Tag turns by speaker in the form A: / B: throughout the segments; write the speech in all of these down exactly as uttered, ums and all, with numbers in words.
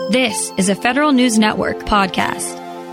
A: This is a Federal News Network podcast.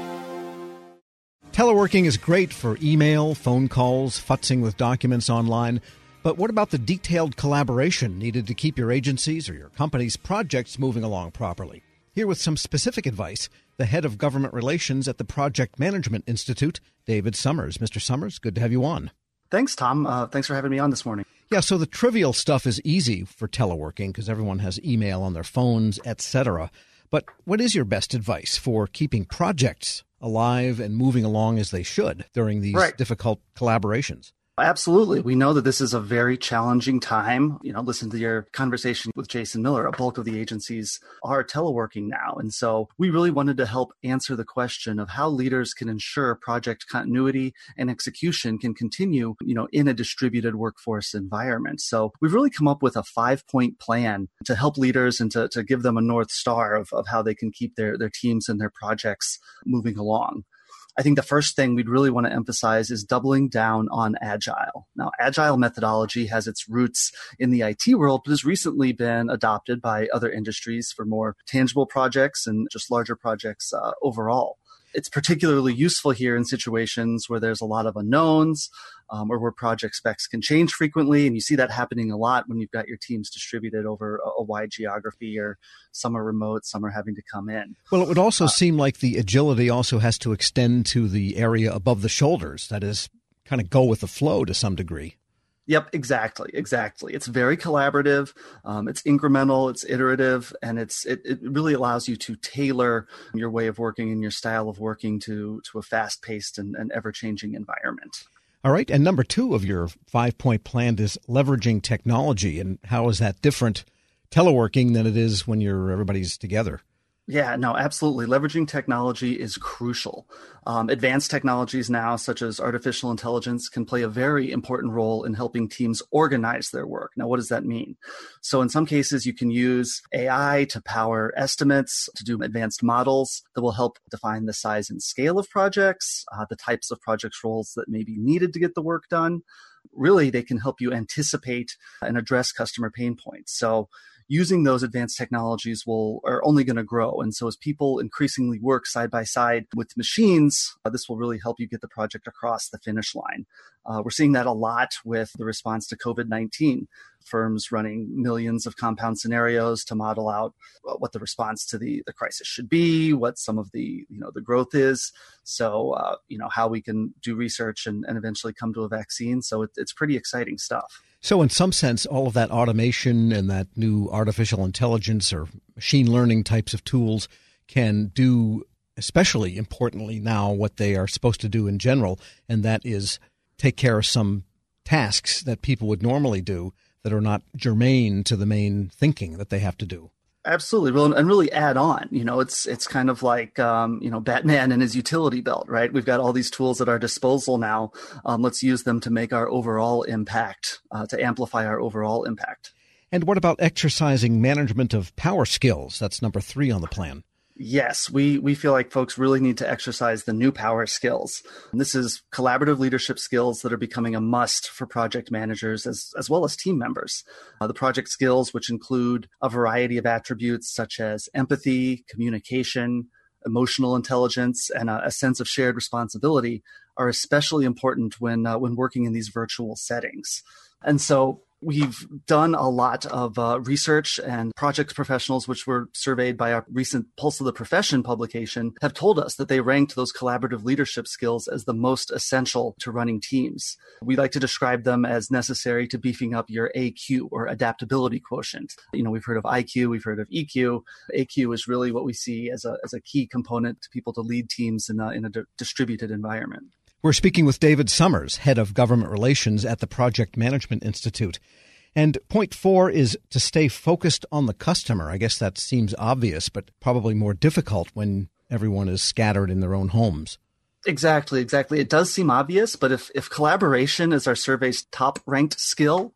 B: Teleworking is great for email, phone calls, futzing with documents online. But what about the detailed collaboration needed to keep your agency's or your company's projects moving along properly? Here with some specific advice, the head of government relations at the Project Management Institute, David Summers. Mister Summers, good to have you on.
C: Thanks, Tom. Uh, thanks for having me on this morning.
B: Yeah, so the trivial stuff is easy for teleworking because everyone has email on their phones, et cetera. But what is your best advice for keeping projects alive and moving along as they should during these right. difficult collaborations?
C: Absolutely. We know that this is a very challenging time. You know, listen to your conversation with Jason Miller. A bulk of the agencies are teleworking now. And so we really wanted to help answer the question of how leaders can ensure project continuity and execution can continue, you know, in a distributed workforce environment. So we've really come up with a five-point plan to help leaders and to, to give them a North Star of, of how they can keep their, their teams and their projects moving along. I think the first thing we'd really want to emphasize is doubling down on Agile. Now, Agile methodology has its roots in the I T world, but has recently been adopted by other industries for more tangible projects and just larger projects uh, overall. It's particularly useful here in situations where there's a lot of unknowns um, or where project specs can change frequently. And you see that happening a lot when you've got your teams distributed over a, a wide geography, or some are remote, some are having to come in.
B: Well, it would also
C: uh,
B: seem like the agility also has to extend to the area above the shoulders. That is, kind of go with the flow to some degree.
C: Yep, exactly, exactly. It's very collaborative, um, it's incremental, it's iterative, and it's it, it really allows you to tailor your way of working and your style of working to, to a fast-paced and, and ever-changing environment.
B: All right, and number two of your five-point plan is leveraging technology. And how is that different teleworking than it is when you're everybody's together?
C: Yeah, no, absolutely. Leveraging technology is crucial. Um, advanced technologies now, such as artificial intelligence, can play a very important role in helping teams organize their work. Now, what does that mean? So in some cases, you can use A I to power estimates, to do advanced models that will help define the size and scale of projects, uh, the types of projects roles that may be needed to get the work done. Really, they can help you anticipate and address customer pain points. So using those advanced technologies will are only going to grow. And so as people increasingly work side by side with machines, uh, this will really help you get the project across the finish line. Uh, we're seeing that a lot with the response to COVID nineteen. Firms running millions of compound scenarios to model out what the response to the, the crisis should be, what some of the, you know, the growth is. So, uh, you know, how we can do research and, and eventually come to a vaccine. So it, it's pretty exciting stuff.
B: So in some sense, all of that automation and that new artificial intelligence or machine learning types of tools can do, especially importantly now, what they are supposed to do in general, and that is take care of some tasks that people would normally do that are not germane to the main thinking that they have to do.
C: Absolutely. Well, and really add on, you know, it's it's kind of like, um, you know, Batman and his utility belt, right? We've got all these tools at our disposal now. Um, let's use them to make our overall impact, uh, to amplify our overall impact.
B: And what about exercising management of power skills? That's number three on the plan.
C: Yes, we, we feel like folks really need to exercise the new power skills. And this is collaborative leadership skills that are becoming a must for project managers as, as well as team members. Uh, the project skills, which include a variety of attributes such as empathy, communication, emotional intelligence, and a, a sense of shared responsibility, are especially important when uh, when working in these virtual settings. And so we've done a lot of uh, research, and project professionals, which were surveyed by our recent Pulse of the Profession publication, have told us that they ranked those collaborative leadership skills as the most essential to running teams. We like to describe them as necessary to beefing up your A Q, or adaptability quotient. You know, we've heard of I Q, we've heard of E Q. A Q is really what we see as a as a key component to people to lead teams in a, in a di- distributed environment.
B: We're speaking with David Summers, head of government relations at the Project Management Institute. And point four is to stay focused on the customer. I guess that seems obvious, but probably more difficult when everyone is scattered in their own homes.
C: Exactly, exactly. It does seem obvious, but if, if collaboration is our survey's top ranked skill,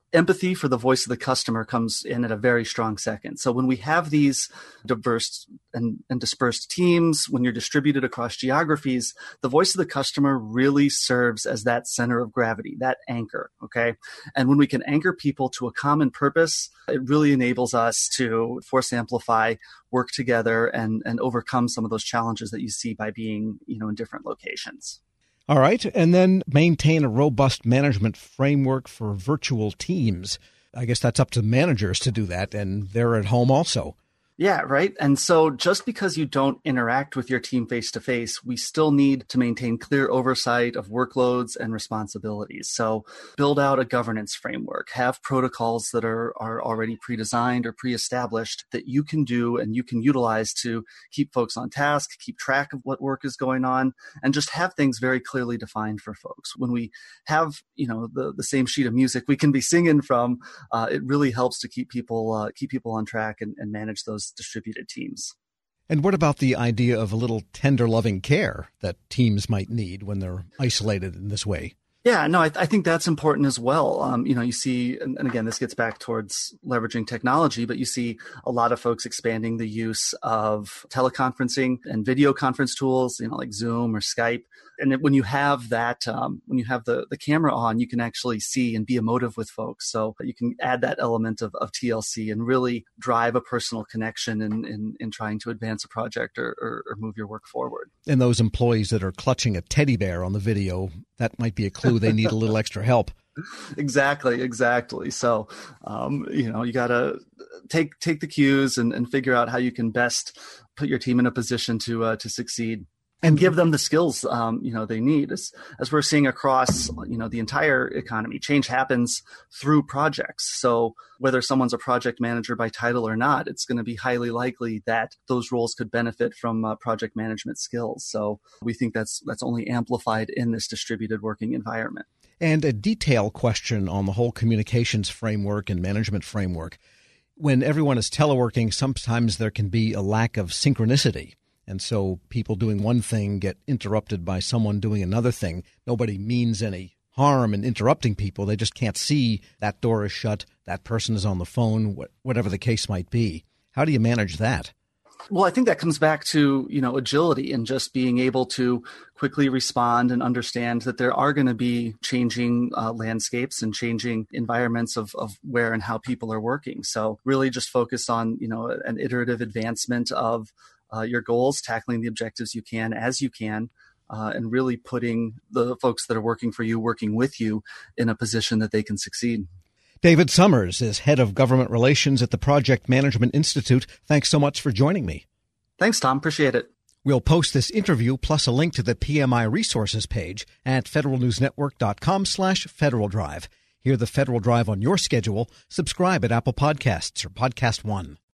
C: empathy for the voice of the customer comes in at a very strong second. So when we have these diverse and, and dispersed teams, when you're distributed across geographies, the voice of the customer really serves as that center of gravity, that anchor, okay? And when we can anchor people to a common purpose, it really enables us to force amplify, work together, and, and overcome some of those challenges that you see by being, you know, in different locations.
B: All right. And then maintain a robust management framework for virtual teams. I guess that's up to managers to do that, and they're at home also.
C: Yeah, right. And so just because you don't interact with your team face to face, we still need to maintain clear oversight of workloads and responsibilities. So build out a governance framework, have protocols that are, are already pre-designed or pre-established that you can do and you can utilize to keep folks on task, keep track of what work is going on, and just have things very clearly defined for folks. When we have, you know, the, the same sheet of music we can be singing from, uh, it really helps to keep people, uh, keep people on track and, and manage those distributed teams.
B: And what about the idea of a little tender loving care that teams might need when they're isolated in this way?
C: Yeah, no, I, th- I think that's important as well. Um, you know, you see, and, and again, this gets back towards leveraging technology, but you see a lot of folks expanding the use of teleconferencing and video conference tools, you know, like Zoom or Skype. And when you have that, um, when you have the, the camera on, you can actually see and be emotive with folks. So you can add that element of, of T L C and really drive a personal connection in, in, in trying to advance a project or, or, or move your work forward.
B: And those employees that are clutching a teddy bear on the video, that might be a clue they need a little extra help.
C: Exactly, exactly. So, um, you know, you got to take take the cues and, and figure out how you can best put your team in a position to uh, to succeed. And give them the skills, um, you know, they need. As, as we're seeing across, you know, the entire economy, change happens through projects. So whether someone's a project manager by title or not, it's going to be highly likely that those roles could benefit from uh, project management skills. So we think that's that's only amplified in this distributed working environment.
B: And a detailed question on the whole communications framework and management framework. When everyone is teleworking, sometimes there can be a lack of synchronicity. And so people doing one thing get interrupted by someone doing another thing. Nobody means any harm in interrupting people. They just can't see that door is shut, that person is on the phone, whatever the case might be. How do you manage that?
C: Well, I think that comes back to, you know, agility and just being able to quickly respond and understand that there are going to be changing uh, landscapes and changing environments of, of where and how people are working. So really just focus on, you know, an iterative advancement of Uh, your goals, tackling the objectives you can as you can, uh, and really putting the folks that are working for you, working with you, in a position that they can succeed.
B: David Summers is head of government relations at the Project Management Institute. Thanks so much for joining me.
C: Thanks, Tom. Appreciate it.
B: We'll post this interview plus a link to the P M I resources page at federalnewsnetwork.com slash Federal Drive. Hear the Federal Drive on your schedule. Subscribe at Apple Podcasts or Podcast One.